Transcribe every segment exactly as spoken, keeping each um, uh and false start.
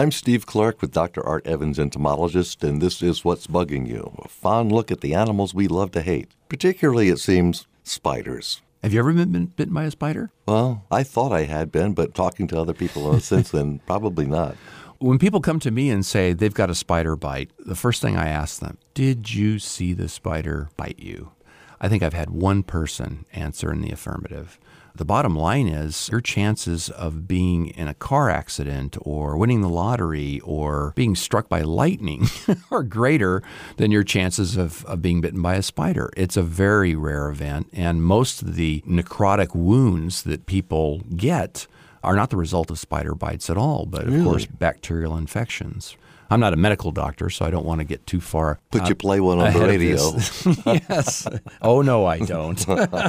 I'm Steve Clark with Doctor Art Evans, entomologist, and this is What's Bugging You, a fond look at the animals we love to hate, particularly, it seems, spiders. Have you ever been bitten by a spider? Well, I thought I had been, but talking to other people since then, probably not. When people come to me and say they've got a spider bite, the first thing I ask them, did you see the spider bite you? I think I've had one person answer in the affirmative. The bottom line is your chances of being in a car accident or winning the lottery or being struck by lightning are greater than your chances of, of being bitten by a spider. It's a very rare event, and most of the necrotic wounds that people get are not the result of spider bites at all, but of Really? course bacterial infections. I'm not a medical doctor, so I don't want to get too far. But you play one on the radio. Yes. Oh, no, I don't.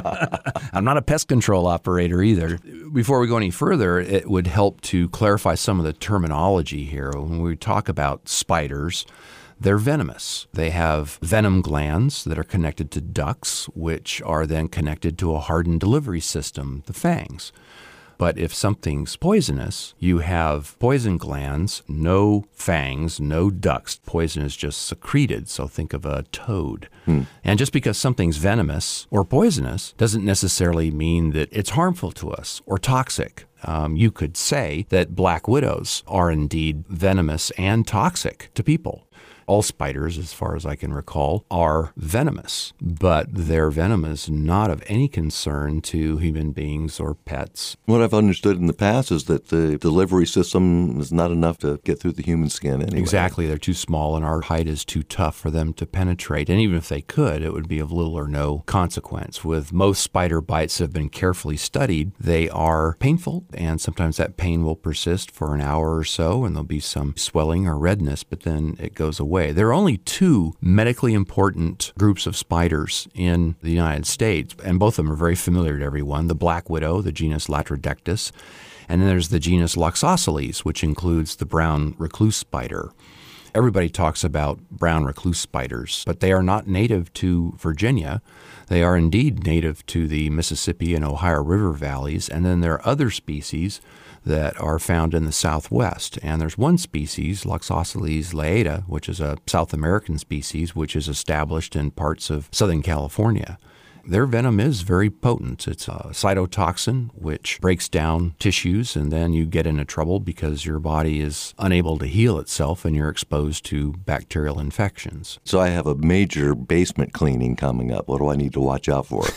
I'm not a pest control operator either. Before we go any further, it would help to clarify some of the terminology here. When we talk about spiders, they're venomous. They have venom glands that are connected to ducts, which are then connected to a hardened delivery system, the fangs. But if something's poisonous, you have poison glands, no fangs, no ducts. Poison is just secreted, so think of a toad. Hmm. And just because something's venomous or poisonous doesn't necessarily mean that it's harmful to us or toxic. Um, you could say that black widows are indeed venomous and toxic to people. All spiders, as far as I can recall, are venomous, but their venom is not of any concern to human beings or pets. What I've understood in the past is that the delivery system is not enough to get through the human skin anyway. Exactly. They're too small, and our hide is too tough for them to penetrate. And even if they could, it would be of little or no consequence. With most spider bites that have been carefully studied, they are painful, and sometimes that pain will persist for an hour or so, and there'll be some swelling or redness, but then it goes away. There are only two medically important groups of spiders in the United States, and both of them are very familiar to everyone. The black widow, the genus Latrodectus, and then there's the genus Loxosceles, which includes the brown recluse spider. Everybody talks about brown recluse spiders, but they are not native to Virginia. They are indeed native to the Mississippi and Ohio River valleys, and then there are other species that are found in the Southwest. And there's one species, Loxosceles laeta, which is a South American species, which is established in parts of Southern California. Their venom is very potent. It's a cytotoxin, which breaks down tissues, and then you get into trouble because your body is unable to heal itself and you're exposed to bacterial infections. So I have a major basement cleaning coming up. What do I need to watch out for?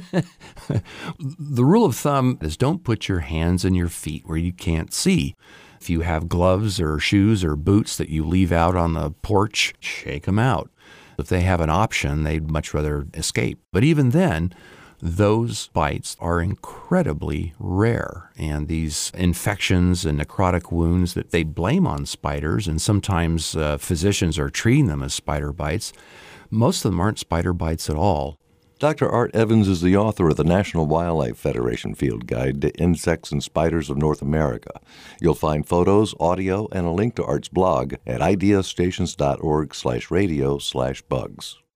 The rule of thumb is don't put your hands and your feet where you can't see. If you have gloves or shoes or boots that you leave out on the porch, shake them out. If they have an option, they'd much rather escape. But even then, those bites are incredibly rare. And these infections and necrotic wounds that they blame on spiders, and sometimes uh, physicians are treating them as spider bites, most of them aren't spider bites at all. Doctor Art Evans is the author of the National Wildlife Federation Field Guide to Insects and Spiders of North America. You'll find photos, audio, and a link to Art's blog at ideastations.org slash radio slash bugs.